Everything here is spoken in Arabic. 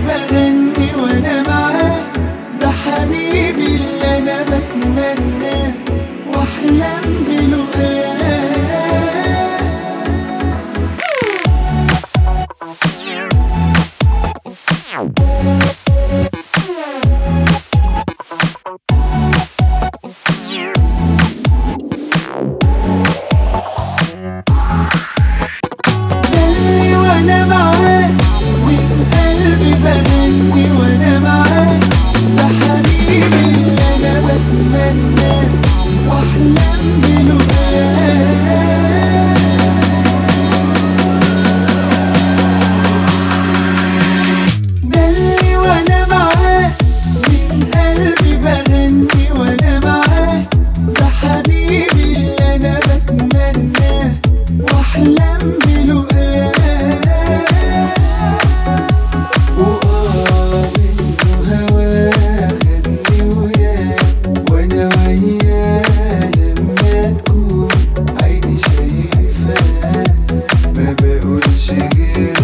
بغني وانا معاه، ده حبيبي اللي انا بتمناه واحلم بلقاه. دلي وانا معاه ومن قلبي بغني وانا معاه، ده حبيبي اللي انا بتمناه واحلم بلقاه. دلي وانا معاه من قلبي بغني وانا معاه، ده حبيبي اللي انا بتمناه واحلم بلقاه. منه هواه خدني وياه وانا وياه، لما تكون عيني شايفاه ما بقولش غير